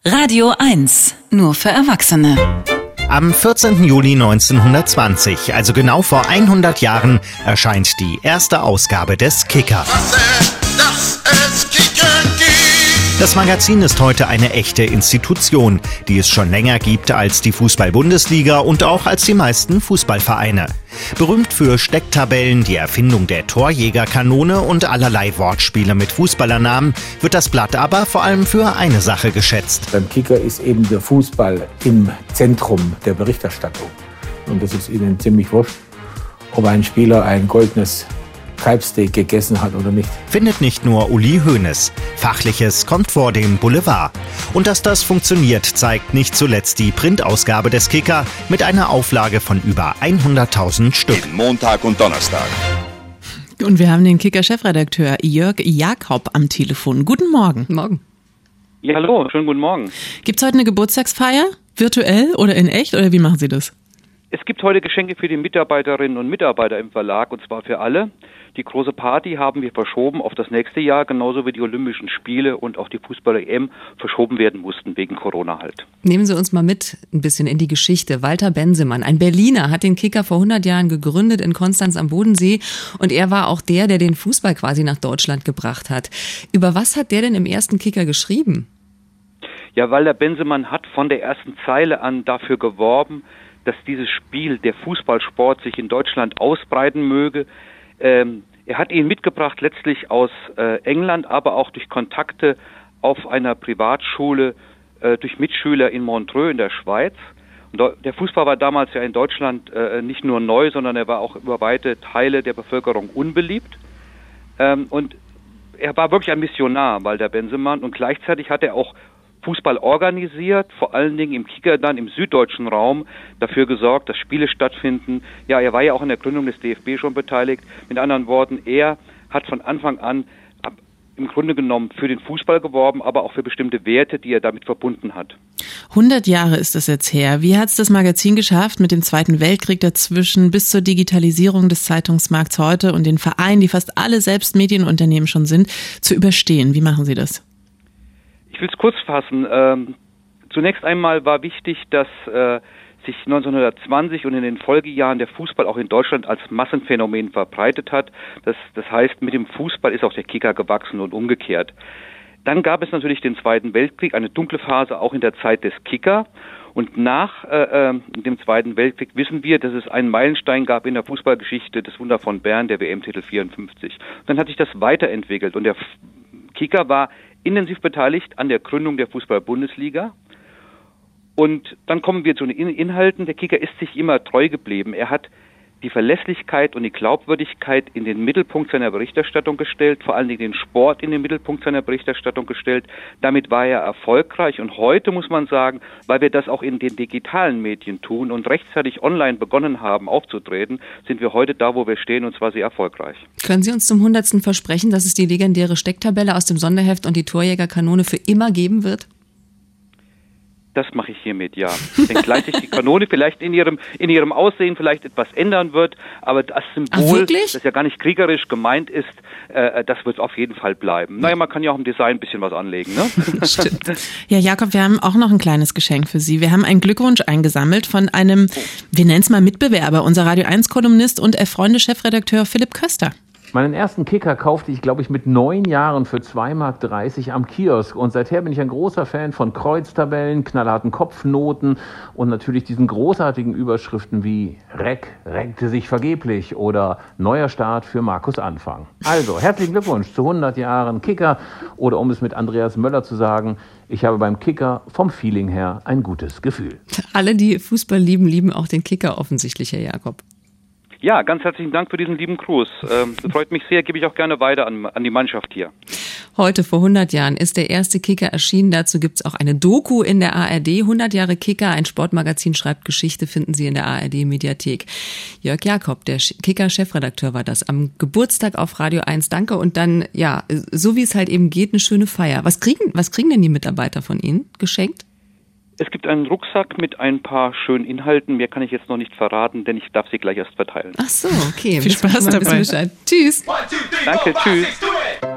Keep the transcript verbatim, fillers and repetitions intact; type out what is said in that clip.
Radio eins, nur für Erwachsene. Am vierzehnten Juli neunzehnhundertzwanzig, also genau vor hundert Jahren, erscheint die erste Ausgabe des Kicker. Dass es Kicker gibt. Das Magazin ist heute eine echte Institution, die es schon länger gibt als die Fußball-Bundesliga und auch als die meisten Fußballvereine. Berühmt für Stecktabellen, die Erfindung der Torjägerkanone und allerlei Wortspiele mit Fußballernamen, wird das Blatt aber vor allem für eine Sache geschätzt. Beim Kicker ist eben der Fußball im Zentrum der Berichterstattung. Und das ist ihnen ziemlich wurscht, ob ein Spieler ein goldenes Kalbsteak gegessen hat oder nicht. Findet nicht nur Uli Hoeneß. Fachliches kommt vor dem Boulevard. Und dass das funktioniert, zeigt nicht zuletzt die Printausgabe des Kicker mit einer Auflage von über hunderttausend Stück. Jeden Montag und Donnerstag. Und wir haben den Kicker-Chefredakteur Jörg Jakob am Telefon. Guten Morgen. Morgen. Ja, hallo, schönen guten Morgen. Gibt's heute eine Geburtstagsfeier? Virtuell oder in echt? Oder wie machen Sie das? Es gibt heute Geschenke für die Mitarbeiterinnen und Mitarbeiter im Verlag, und zwar für alle. Die große Party haben wir verschoben auf das nächste Jahr, genauso wie die Olympischen Spiele und auch die Fußball-E M verschoben werden mussten, wegen Corona halt. Nehmen Sie uns mal mit ein bisschen in die Geschichte. Walter Bensemann, ein Berliner, hat den Kicker vor hundert Jahren gegründet in Konstanz am Bodensee, und er war auch der, der den Fußball quasi nach Deutschland gebracht hat. Über was hat der denn im ersten Kicker geschrieben? Ja, Walter Bensemann hat von der ersten Zeile an dafür geworben, dass dieses Spiel, der Fußballsport, sich in Deutschland ausbreiten möge. Ähm, er hat ihn mitgebracht letztlich aus äh, England, aber auch durch Kontakte auf einer Privatschule, äh, durch Mitschüler in Montreux in der Schweiz. Und der Fußball war damals ja in Deutschland äh, nicht nur neu, sondern er war auch über weite Teile der Bevölkerung unbeliebt. Ähm, und er war wirklich ein Missionar, Walter Bensemann, und gleichzeitig hat er auch Fußball organisiert, vor allen Dingen im Kicker dann im süddeutschen Raum, dafür gesorgt, dass Spiele stattfinden. Ja, er war ja auch in der Gründung des D F B schon beteiligt. Mit anderen Worten, er hat von Anfang an ab, im Grunde genommen für den Fußball geworben, aber auch für bestimmte Werte, die er damit verbunden hat. hundert Jahre ist das jetzt her. Wie hat es das Magazin geschafft, mit dem Zweiten Weltkrieg dazwischen bis zur Digitalisierung des Zeitungsmarkts heute und den Vereinen, die fast alle selbst Medienunternehmen schon sind, zu überstehen? Wie machen Sie das? Ich will es kurz fassen. Ähm, zunächst einmal war wichtig, dass äh, sich neunzehnhundertzwanzig und in den Folgejahren der Fußball auch in Deutschland als Massenphänomen verbreitet hat. Das, das heißt, mit dem Fußball ist auch der Kicker gewachsen und umgekehrt. Dann gab es natürlich den Zweiten Weltkrieg, eine dunkle Phase auch in der Zeit des Kicker. Und nach äh, dem Zweiten Weltkrieg wissen wir, dass es einen Meilenstein gab in der Fußballgeschichte, das Wunder von Bern, der W M-Titel vierundfünfzig. Dann hat sich das weiterentwickelt und der Kicker war intensiv beteiligt an der Gründung der Fußball-Bundesliga. Und dann kommen wir zu den Inhalten. Der Kicker ist sich immer treu geblieben. Er hat die Verlässlichkeit und die Glaubwürdigkeit in den Mittelpunkt seiner Berichterstattung gestellt, vor allen Dingen den Sport in den Mittelpunkt seiner Berichterstattung gestellt. Damit war er erfolgreich, und heute muss man sagen, weil wir das auch in den digitalen Medien tun und rechtzeitig online begonnen haben aufzutreten, sind wir heute da, wo wir stehen, und zwar sehr erfolgreich. Können Sie uns zum hundertsten versprechen, dass es die legendäre Stecktabelle aus dem Sonderheft und die Torjägerkanone für immer geben wird? Das mache ich hiermit, ja. Wenngleich sich die Kanone vielleicht in ihrem in ihrem Aussehen vielleicht etwas ändern wird, aber das Symbol, das ja gar nicht kriegerisch gemeint ist, äh, das wird auf jeden Fall bleiben. Naja, man kann ja auch im Design ein bisschen was anlegen, ne? Stimmt. Ja, Jakob, wir haben auch noch ein kleines Geschenk für Sie. Wir haben einen Glückwunsch eingesammelt von einem, wir nennen es mal Mitbewerber, unser Radio eins Kolumnist und Freunde-Chefredakteur Philipp Köster. Meinen ersten Kicker kaufte ich, glaube ich, mit neun Jahren für zwei Mark dreißig am Kiosk. Und seither bin ich ein großer Fan von Kreuztabellen, knallharten Kopfnoten und natürlich diesen großartigen Überschriften wie Reck reckte sich vergeblich oder neuer Start für Markus Anfang. Also, herzlichen Glückwunsch zu hundert Jahren Kicker, oder um es mit Andreas Möller zu sagen, ich habe beim Kicker vom Feeling her ein gutes Gefühl. Alle, die Fußball lieben, lieben auch den Kicker offensichtlich, Herr Jakob. Ja, ganz herzlichen Dank für diesen lieben Gruß. Ähm, freut mich sehr, gebe ich auch gerne weiter an, an die Mannschaft hier. Heute vor hundert Jahren ist der erste Kicker erschienen. Dazu gibt's auch eine Doku in der A R D. hundert Jahre Kicker, ein Sportmagazin schreibt Geschichte, finden Sie in der A R D-Mediathek. Jörg Jakob, der Kicker-Chefredakteur, war das am Geburtstag auf Radio eins. Danke, und dann, ja, so wie es halt eben geht, eine schöne Feier. Was kriegen, was kriegen denn die Mitarbeiter von Ihnen geschenkt? Es gibt einen Rucksack mit ein paar schönen Inhalten. Mehr kann ich jetzt noch nicht verraten, denn ich darf sie gleich erst verteilen. Ach so, okay. Viel Spaß dabei. Tschüss. Danke, tschüss.